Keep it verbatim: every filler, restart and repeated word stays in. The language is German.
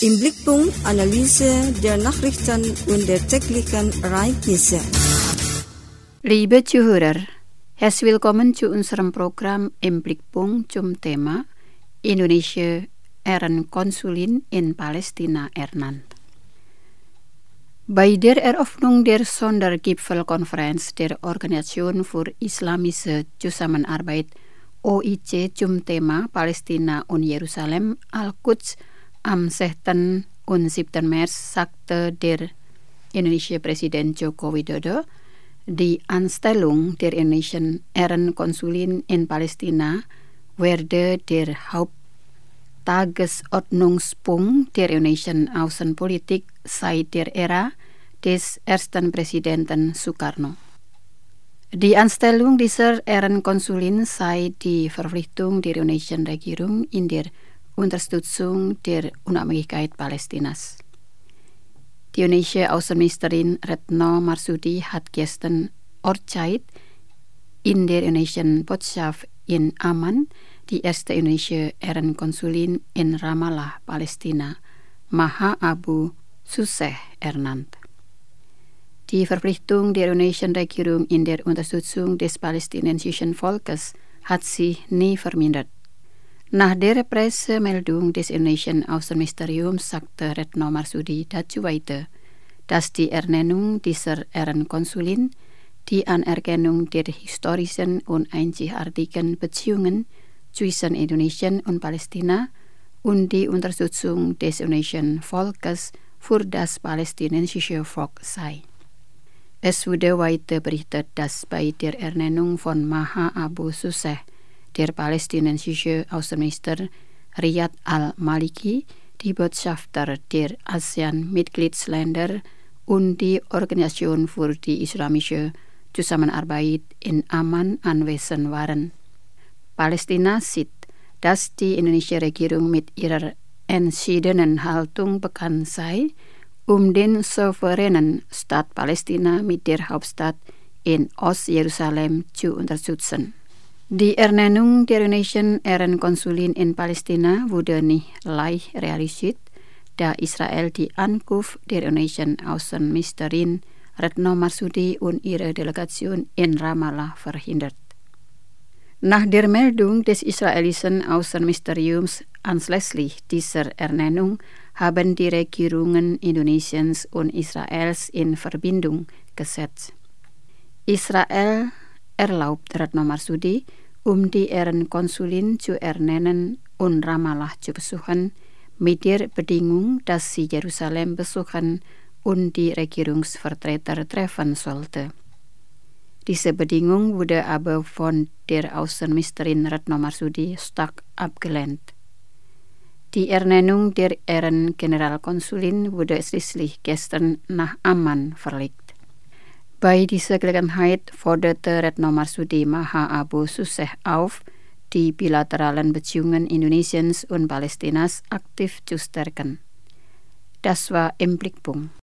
Im Blickpunkt Analyse der Nachrichten und der täglichen Ereignisse. Liebe Zuhörer, herzlich willkommen zu unserem Programm Im Blickpunkt zum Thema Indonesia Ehrenkonsulin in Palästina ernannt. Bei der Eröffnung der Sondergipfelkonferenz der Organisation für Islamische Zusammenarbeit O I C zum Thema Palästina und Jerusalem Al-Quds am sechsten und siebten März sagte der indonesische Präsident Joko Widodo, die Anstellung der indonesischen Ehrenkonsulin in Palästina werde der Haupttagesordnungspunkt der indonesischen Außenpolitik seit der Ära des ersten Präsidenten Sukarno. Die Anstellung dieser Ehrenkonsulin sei die Verpflichtung der indonesischen Regierung in der Unterstützung der Unabhängigkeit Palästinas. Die indonesische Außenministerin Retno Marsudi hat gestern Ortszeit in der indonesischen Botschaft in Amman die erste indonesische Ehrenkonsulin in Ramallah, Palästina, Maha Abu Suseh, ernannt. Die Verpflichtung der indonesischen Regierung in der Unterstützung des palästinensischen Volkes hat sie nie vermindert. Nach der Pressemeldung des indonesischen Außenministeriums sagte Retno Marsudi dazu weiter, dass die Ernennung dieser Ehrenkonsulin die Anerkennung der historischen und einzigartigen Beziehungen zwischen Indonesia und Palästina und die Unterstützung des indonesischen Volkes für das palästinensische Volk sei. Es wurde weiter berichtet, dass bei der Ernennung von Maha Abu Suseh der palästinensische Außenminister Riyad al-Maliki, die Botschafter der ASEAN-Mitgliedsländer und die Organisation für die Islamische Zusammenarbeit in Amman anwesend waren. Palästina sieht, dass die indonesische Regierung mit ihrer entschiedenen Haltung bekannt sei, um den souveränen Staat Palästina mit der Hauptstadt in Ost-Jerusalem zu unterstützen. Die Ernennung der indonesischen Ehrenkonsulin in Palästina wurde nicht leicht realisiert, da Israel die Ankunft der indonesischen Außenministerin Retno Marsudi und ihre Delegation in Ramallah verhindert. Nach der Meldung des israelischen Außenministeriums anlässlich dieser Ernennung haben die Regierungen Indonesiens und Israels in Verbindung gesetzt. Israel erlaubt Retno Marsudi, um die Ehrenkonsulin zu ernennen und Ramallah zu besuchen, mit der Bedingung, dass sie Jerusalem besuchen und die Regierungsvertreter treffen sollte. Diese Bedingung wurde aber von der Außenministerin Retno Marsudi stark abgelehnt. Die Ernennung der Ehrengeneralkonsulin wurde schließlich gestern nach Amman verlegt. Bei dieser Gelegenheit forderte Retno Marsudi Maha Abu Suseh auf, die bilateralen Beziehungen Indonesiens und Palästinas aktiv zu stärken. Das war im Blickpunkt.